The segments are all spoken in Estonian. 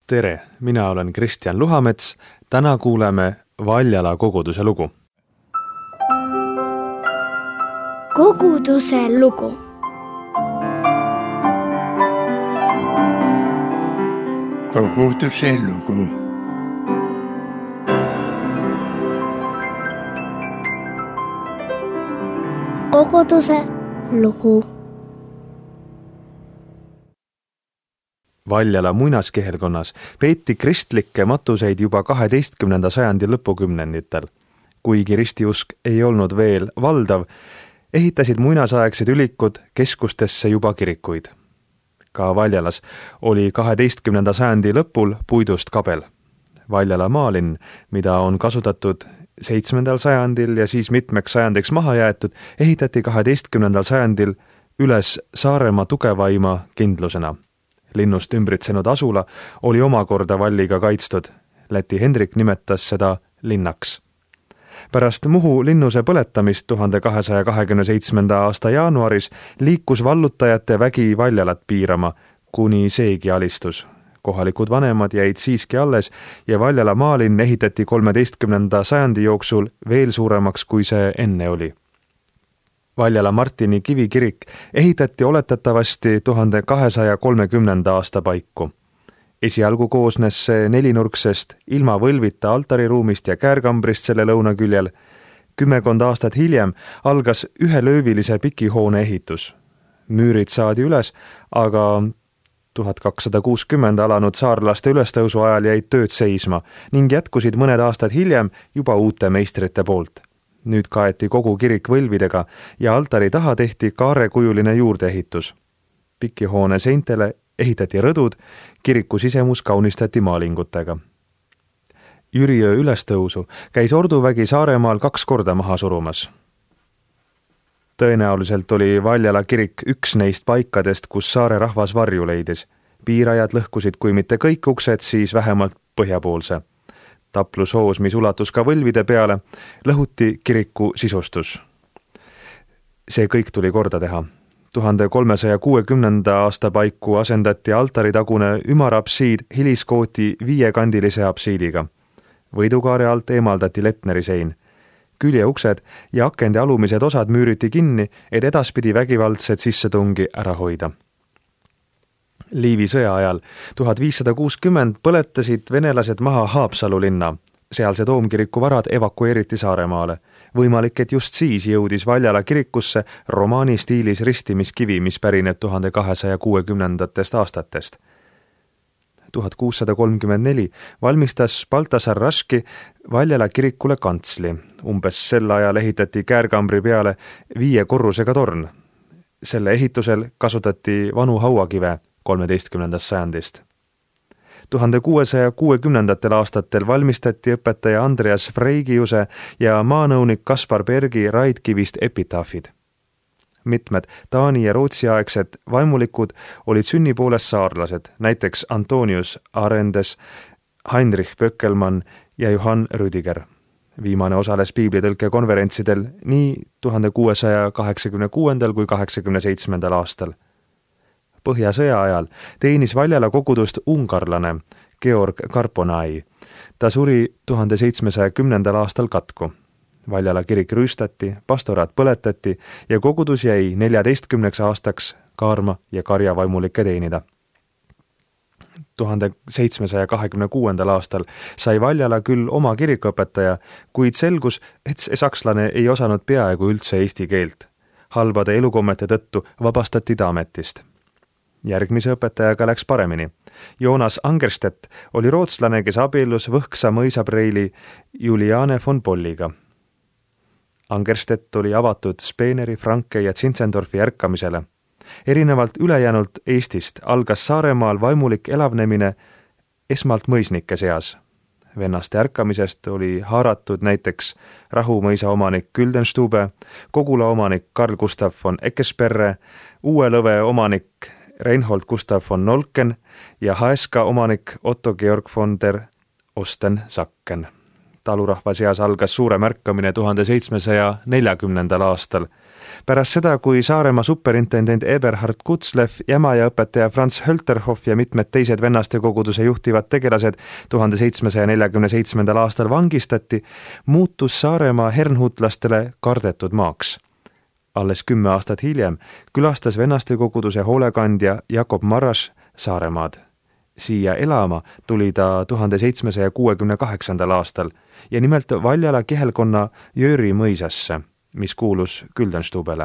Tere, mina olen Kristjan Luhamets. Täna kuuleme Valjala koguduse lugu. Koguduse lugu. Koguduse lugu. Koguduse lugu. Valjala muinaskihelkonnas peeti kristlikke matuseid juba 12. sajandi lõpukümnenditel. Kuigi ristiusk ei olnud veel valdav, ehitasid muinasaegsed ülikud keskustesse juba kirikuid. Ka Valjalas oli 12. sajandi lõpul puidust kabel. Valjala maalinn, mida on kasutatud 7. sajandil ja siis mitmeks sajandiks maha jäetud, ehitati 12. sajandil üles Saaremaa tugevaima kindlusena. Linnust ümbritsenud asula oli omakorda valliga kaitstud. Läti Hendrik nimetas seda linnaks. Pärast Muhu linnuse põletamist 1227. aasta jaanuaris liikus vallutajate vägi Valjalat piirama, kuni seegi alistus. Kohalikud vanemad jäid siiski alles ja Valjala maalinn ehitati 13. sajandi jooksul veel suuremaks, kui see enne oli. Valjala Martini kivikirik ehitati oletatavasti 1230. aasta paiku. Esialgu koosnes see nelinurksest ilma võlvita altariruumist ja käärkambrist selle lõunaküljel. 10 aastat hiljem algas ühelöövilise pikihoone ehitus. Müürid saadi üles, aga 1260 alanud saarlaste ülestõusu ajal jäid tööd seisma ning jätkusid mõned aastad hiljem juba uute meistrite poolt. Nüüd kaeti kogu kirik võlvidega ja altari taha tehti kaarekujuline juurdeehitus. Pikihoone seintele ehitati rõdud, kiriku sisemus kaunistati maalingutega. Jüriöö ülestõusu käis orduvägi Saaremaal 2 korda maha surumas. Tõenäoliselt oli Valjala kirik üks neist paikadest, kus saare rahvas varju leidis. Piirajad lõhkusid kui mitte kõik uksed, siis vähemalt põhjapoolse. Taplushoos, mis ulatus ka võlvide peale, lõhuti kiriku sisustus. See kõik tuli korda teha. 1360. aasta paiku asendati altaritagune ümarapsiid hiliskooti 5-kandilise apsiidiga. Võidukaare alt eemaldati Letneri sein. Küljeuksed ja akende alumised osad müüriti kinni, et edaspidi vägivaldset sissetungi ära hoida. Liivi sõja ajal 1560 põletasid venelased maha Haapsalu linna. Sealse toomkiriku varad evakueeriti Saaremaale. Võimalik, et just siis jõudis Valjala kirikusse romaani stiilis ristimiskivi, mis pärineb 1260. aastatest. 1634 valmistas Baltasar Raški Valjala kirikule kantsli. Umbes sel ajal ehitati käärkambri peale 5 korrusega torn. Selle ehitusel kasutati vanu hauakive 13. sajandist. 1660. aastatel valmistati õpetaja Andreas Freigiuse ja maanõunik Kaspar Bergi raidkivist epitaafid. Mitmed Taani ja Rootsi aegsed vaimulikud olid sünni poolest saarlased, näiteks Antonius Arendes, Heinrich Böckelmann ja Johann Rüdiger. Viimane osales piiblitõlke konverentsidel nii 1686. kui 87. aastal. Põhjasõja ajal teenis Valjala kogudust ungarlane Georg Karponai. Ta suri 1710. aastal katku. Valjala kirik rüüstati, pastoraat põletati ja kogudus jäi 14 aastaks kaarma ja karjavaimulikke teenida. 1726. aastal sai Valjala küll oma kirikuõpetaja, kuid selgus, et see sakslane ei osanud peaaegu üldse eesti keelt. Halbade elukommete tõttu vabastati ta ametist. Järgmise õpetajaga läks paremini. Joonas Angerstedt oli rootslane, kes abiellus Võhksa mõisapreili Juliane von Polliga. Angerstedt oli avatud Speeneri, Franke ja Zinzendorfi ärkamisele. Erinevalt ülejäänult Eestist algas Saaremaal vaimulik elavnemine esmalt mõisnike seas. Vennaste ärkamisest oli haaratud näiteks Rahumõisa omanik Güldenstube, Kogula omanik Karl Gustav von Eckesperre, Uue Lõve omanik Reinhold Gustav von Nolken ja Haeska omanik Otto Georg von der Osten-Sacken. Talurahva seas algas suure märkamine 1740. aastal. Pärast seda, kui Saaremaa superintendent Eberhard Kutzlev, Jämaja-õpetaja Franz Hölterhoff ja mitmed teised vennaste koguduse juhtivad tegelased 1747. aastal vangistati, muutus Saaremaa hernhutlastele kardetud maaks. Alles 10 aastat hiljem külastas vennaste koguduse hoolekandja Jakob Marras Saaremaad. Siia elama tuli ta 1768. aastal ja nimelt Valjala kihelkonna Jöri mõisasse, mis kuulus Küldenstubele.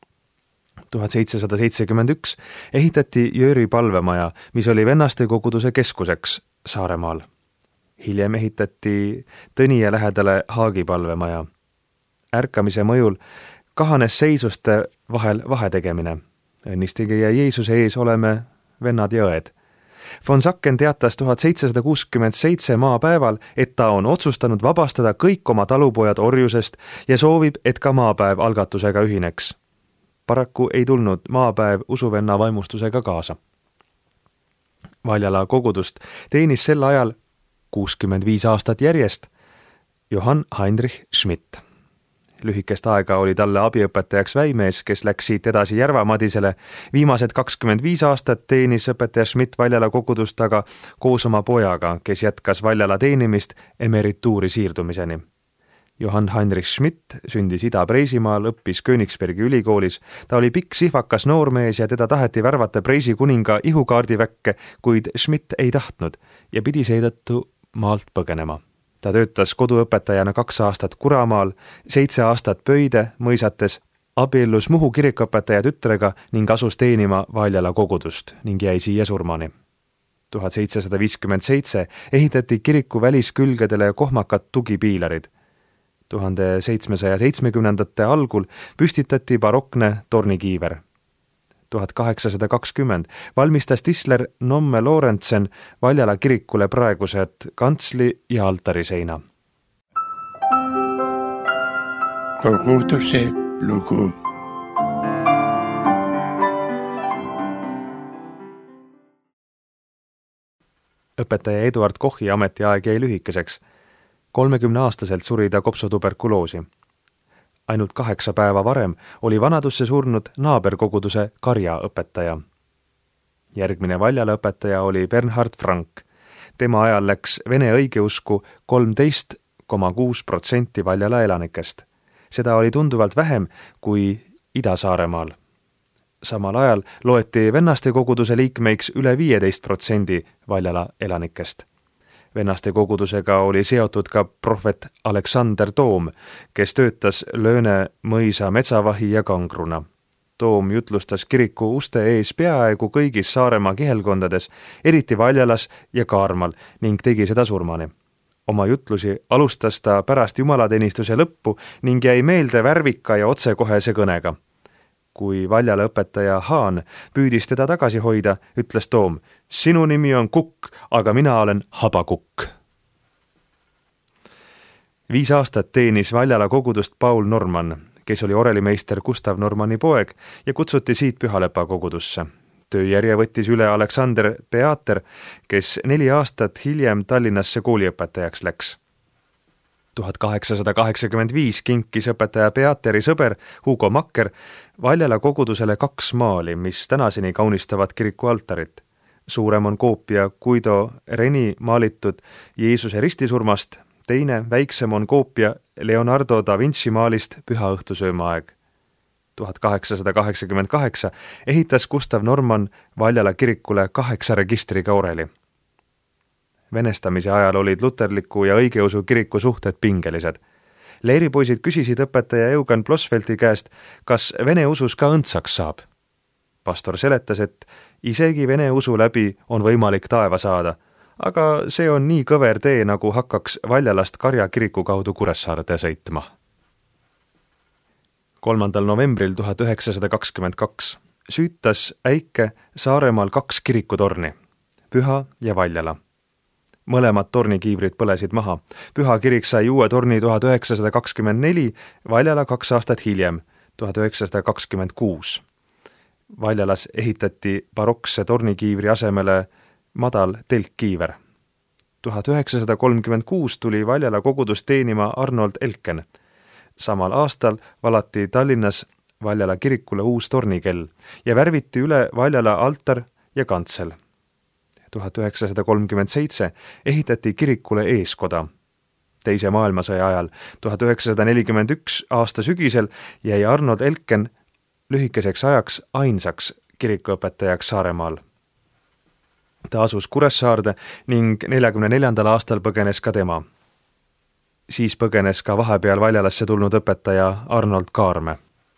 1771 ehitati Jöri palvemaja, mis oli vennaste koguduse keskuseks Saaremaal. Hiljem ehitati Tõnije lähedale Haagi palvemaja. Ärkamise mõjul kahanes seisuste vahel vahetegemine. Õnnistige ja Jeesuse ees oleme vennad ja õed. Von Sacken teatas 1767 maapäeval, et ta on otsustanud vabastada kõik oma talupojad orjusest ja soovib, et ka maapäev algatusega ühineks. Paraku ei tulnud maapäev usuvenna vaimustusega kaasa. Valjala kogudust teenis sel ajal 65 aastat järjest Johann Heinrich Schmidt. Lühikest aega oli talle abiõpetajaks väimees, kes läks siit edasi Järva-Madisele. Viimased 25 aastat teenis õpetaja Schmidt Valjala kogudust aga koos oma pojaga, kes jätkas Valjala teenimist emerituuri siirdumiseni. Johann Heinrich Schmidt sündis Ida-Preisimaal, õppis Königsbergi ülikoolis. Ta oli pikk sihvakas noormees ja teda taheti värvata Preisi kuninga ihukaardiväkke, kuid Schmidt ei tahtnud ja pidi seetõttu maalt põgenema. Ta töötas koduõpetajana 2 aastat Kuramaal, 7 aastat Pöide mõisates, abiellus Muhu kirikuõpetaja tütrega ning asus teenima Valjala kogudust ning jäi siia surmani. 1757 ehitati kiriku väliskülgedele kohmakad tugipiilarid. 1770. algul püstitati barokne tornikiiver. 1820 valmistas Tisler Nomme Lorentsen Valjala kirikule praegused kantsli ja altariseina. Koguduse lugu. Õpetaja Eduard Kochi ametiaeg jäi lühikeseks. 30-aastaselt suri ta kopsutuberkuloosi. Ainult 8 päeva varem oli vanadusse surnud naaberkoguduse karjaõpetaja. Järgmine Valjala õpetaja oli Bernhard Frank. Tema ajal läks vene õigeusku 13,6% Valjala elanikest. Seda oli tunduvalt vähem kui Ida-Saaremaal. Samal ajal loeti vennaste koguduse liikmeiks üle 15% Valjala elanikest. Vennaste kogudusega oli seotud ka prohvet Aleksander Toom, kes töötas Lööne mõisa metsavahi ja kangruna. Toom jutlustas kiriku uste ees peaaegu kõigis Saaremaa kihelkondades, eriti Valjalas ja Kaarmal, ning tegi seda surmani. Oma jutlusi alustas ta pärast jumalateenistuse lõppu ning jäi meelde värvika ja otsekohese kõnega. Kui Valjala õpetaja Haan püüdis teda tagasi hoida, ütles Toom: "Sinu nimi on Kukk, aga mina olen Habakukk." 5 aastat teenis Valjala kogudust Paul Norman, kes oli orelimeister Gustav Normanni poeg ja kutsuti siit Pühalepa kogudusse. Tööjärje võttis üle Aleksander Peater, kes 4 aastat hiljem Tallinnasse kooliõpetajaks läks. 1885 kinkis õpetaja Peateri sõber Hugo Makker Valjala kogudusele 2 maali, mis tänaseni kaunistavad kiriku altarit. Suurem on koopia Guido Reni maalitud Jeesuse ristisurmast, teine, väiksem on koopia Leonardo da Vinci maalist Püha õhtusöömaaeg. 1888 ehitas Gustav Norman Valjala kirikule 8 registriga oreli. Venestamise ajal olid luterliku ja õigeusu kiriku suhted pingelised. Leeripoisid küsisid õpetaja Eugen Plosfelti käest, kas vene usus ka õndsaks saab. Pastor seletas, et isegi vene usu läbi on võimalik taeva saada, aga see on nii kõver tee, nagu hakkaks Valjalast Karja kiriku kaudu Kuressaarde sõitma. 3. novembril 1922 süütas äike Saaremaal 2 kirikutorni, Püha ja Valjala. Mõlemad tornikiivrid põlesid maha. Püha kirik sai uue torni 1924, Valjala 2 aastat hiljem, 1926. Valjalas ehitati barokse tornikiivri asemele madal telkkiiver. 1936 tuli Valjala kogudust teenima Arnold Elken. Samal aastal valati Tallinnas Valjala kirikule uus tornikell ja värviti üle Valjala altar ja kantsel. 1937 ehitati kirikule eeskoda. Teise maailmasõja ajal 1941 aasta sügisel jäi Arnold Elken lühikeseks ajaks ainsaks kirikuõpetajaks Saaremaal. Ta asus Kuressaarde ning 1944. aastal põgenes ka tema. Siis põgenes ka vahepeal Valjalasse tulnud õpetaja Arnold Kaarme.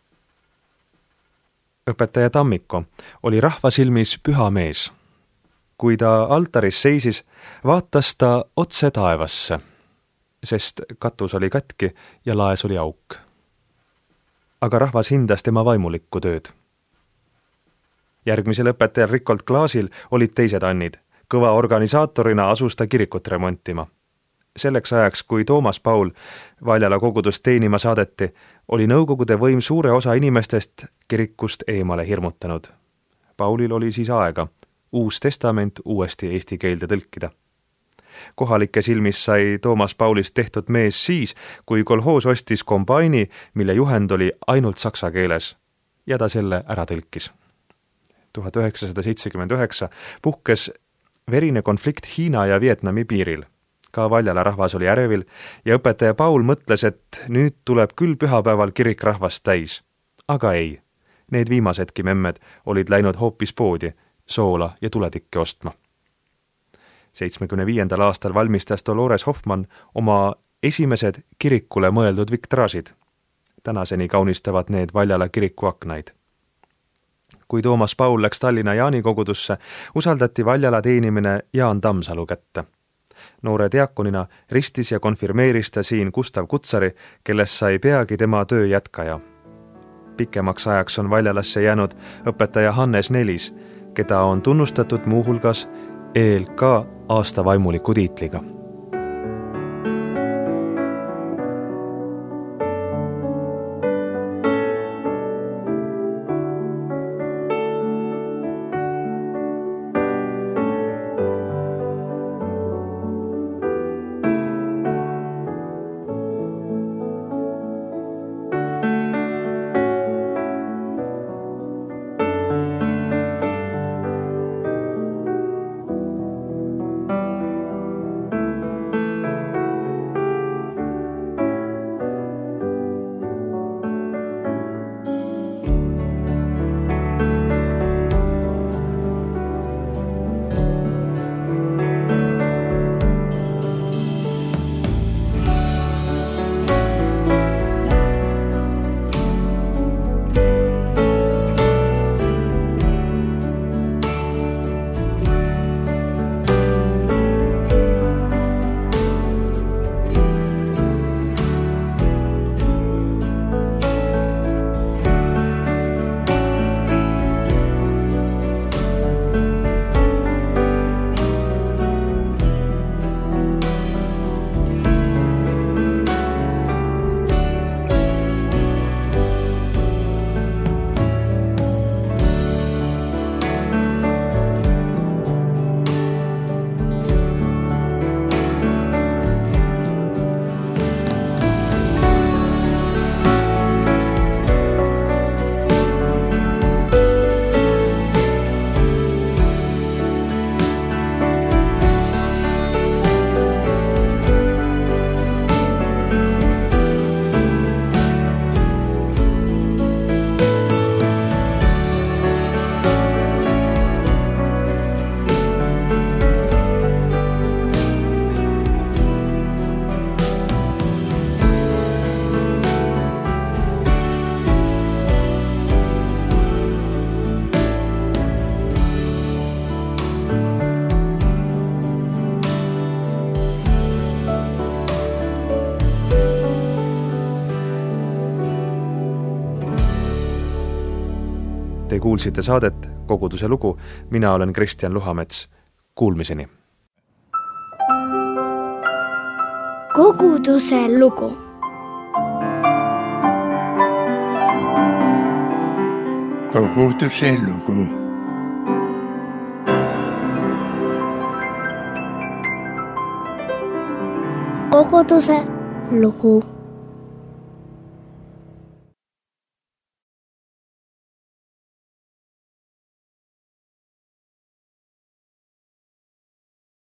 Õpetaja Tammiko oli rahva silmis püha mees. Kui ta altaris seisis, vaatas ta otse taevasse, sest katus oli katki ja laes oli auk. Aga rahvas hindas tema vaimulikku tööd. Järgmisel õpetajal Rikolt Klaasil olid teised annid. Kõva organisaatorina asus ta kirikut remontima. Selleks ajaks, kui Toomas Paul Valjala kogudust teenima saadeti, oli nõukogude võim suure osa inimestest kirikust eemale hirmutanud. Paulil oli siis aega Uus testament uuesti eesti keelde tõlkida. Kohalike silmis sai Toomas Paulist tehtud mees siis, kui kolhoos ostis kombaini, mille juhend oli ainult saksa keeles, ja ta selle ära tõlkis. 1979 puhkes verine konflikt Hiina ja Vietnami piiril. Ka Valjala rahvas oli ärevil ja õpetaja Paul mõtles, et nüüd tuleb küll pühapäeval kirik rahvast täis. Aga ei, need viimasedki memmed olid läinud hoopis poodi soola ja tuletikke ostma. 75. aastal valmistas Dolores Hoffmann oma esimesed kirikule mõeldud viktraažid. Tänaseni kaunistavad need Valjala kiriku aknaid. Kui Toomas Paul läks Tallinna Jaani kogudusse, usaldati Valjala teenimine Jaan Tammsalu kätte. Noore diakonina ristis ja konfirmeeris ta siin Gustav Kutsari, kellest sai peagi tema töö jätkaja. Pikemaks ajaks on Valjalasse jäänud õpetaja Hannes Nelis, keda on tunnustatud muuhulgas ELK aasta vaimuliku tiitliga. Te kuulsite saadet Koguduse lugu, mina olen Kristjan Luhamets. Kuulmiseni! Koguduse lugu. Koguduse lugu. Koguduse lugu.